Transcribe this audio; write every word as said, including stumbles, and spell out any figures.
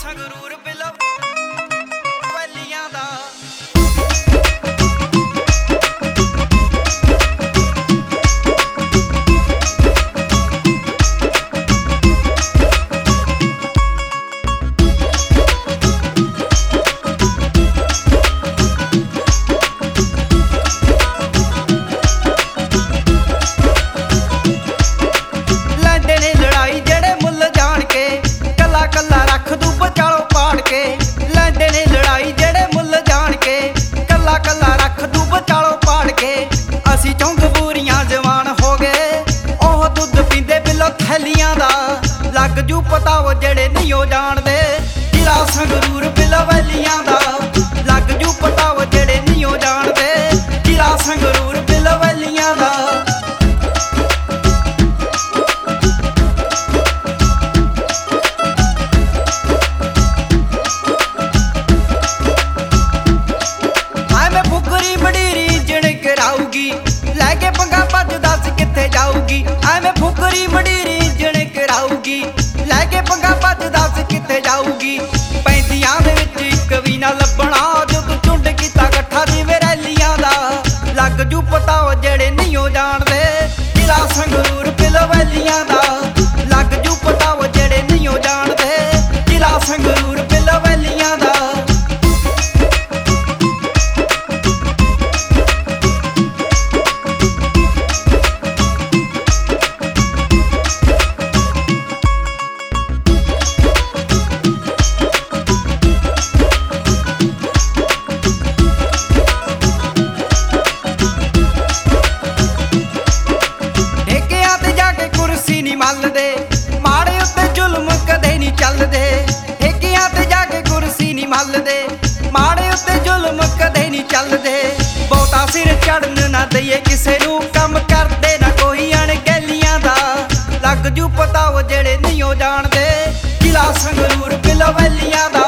ਸੰਗਰੂਰ ਬਿਲੋ ਵੈਲੀਆਂ ਦਾ ਲੈਂਦੇ ਨੇ ਲੜਾਈ ਜਿਹੜੇ ਮੁੱਲ ਜਾਣ ਕੇ ਕੱਲਾ ਕੱਲਾ ਰੱਖ ਦੂ ਬਚਾਲੋ ਪਾੜ ਕੇ ਅਸੀਂ ਚੌਂਕ ਬੂਰੀਆਂ ਜਵਾਨ ਹੋ ਗਏ ਉਹ ਦੁੱਧ ਪੀਂਦੇ ਬਿੱਲੋ ਥੈਲੀਆਂ ਦਾ ਲੱਗ ਜੂ ਪਤਾ ਉਹ ਜਿਹੜੇ ਨਹੀਂ ਉਹ ਜਾਣਦੇ ਜ਼ਿਲ੍ਹਾ ਸੰਗਰੂਰ ਬਿੱਲੋ ਵੈਲੀਆਂ ਦਾ ਲੱਗ ਜੂ ਪਤਾ ਉਹ ਜਿਹੜੇ ਨਹੀਂ ਉਹ ਜਾਣਦੇ ਜ਼ਿਲ੍ਹਾ ਸੰਗਰੂਰ ਬਿੱਲੋ ਵੈਲੀਆਂ ਦਾ ਲੈ ਕੇ ਪੰਗਾ ਭੱਜ ਦੱਸ ਕਿੱਥੇ ਜਾਊਗੀ ਐਵੇਂ ਫੁਕਰੀ ਮਡੀਰੀ ਜਣ ਕਰਾਊਗੀ ਲੈ ਕੇ ਪੰਗਾ ਭੱਜ ਦੱਸ ਕਿੱਥੇ ਜਾਊਗੀ ਪੈਂਦੀਆਂ ਦੇ ਵਿੱਚ ਇੱਕ ਵੀ ਨਾ ਲੱਭਣਾ ਜਦੋਂ ਝੁੰਡ ਕੀਤਾ ਇਕੱਠਾ ਦੀ ਵੈਲੀਆਂ ਦਾ ਲੱਗ ਜੂ ਪਤਾ ਉਹ ਜਿਹੜੇ ਨਹੀਂ ਉਹ ਜਾਣਦੇ ਜ਼ਿਲ੍ਹਾ ਸੰਗਰੂਰ ਬਿੱਲੋ ਵੈਲੀਆਂ ਦਾ ਲੱਗ ਜੂ ਪਤਾ ਉਹ ਜਿਹੜੇ ਨਹੀਂ ਉਹ ਜਾਣਦੇ ਜ਼ਿਲ੍ਹਾ ਸੰਗਰੂਰ ਬਿੱਲੋ ਵੈਲੀਆਂ ਦਾ ਮੱਲਦੇ ਮਾੜੇ ਉੱਤੇ ਜ਼ੁਲਮ ਕਦੇ ਨਹੀਂ ਚੱਲਦੇ ਠੇਕਿਆਂ ਤੇ ਜਾ ਕੇ ਕੁਰਸੀ ਨਹੀਂ ਮੱਲਦੇ ਮਾੜੇ ਉੱਤੇ ਜ਼ੁਲਮ ਕਦੇ ਨਹੀਂ ਚੱਲਦੇ ਬਹੁਤਾ ਸਿਰ ਚੜਨ ਨਾ ਦਈਏ ਕਿਸੇ ਨੂੰ ਕੰਮ ਕਰਦੇ ਨਾ ਕੋਈ ਅਣਗਹਿਲੀਆਂ ਦਾ ਲੱਗ ਜੂ ਪਤਾ ਉਹ ਜਿਹੜੇ ਨਹੀਂ ਉਹ ਜਾਣਦੇ ਜ਼ਿਲ੍ਹਾ ਸੰਗਰੂਰ ਬਿੱਲੋ ਵੈਲੀਆਂ ਦਾ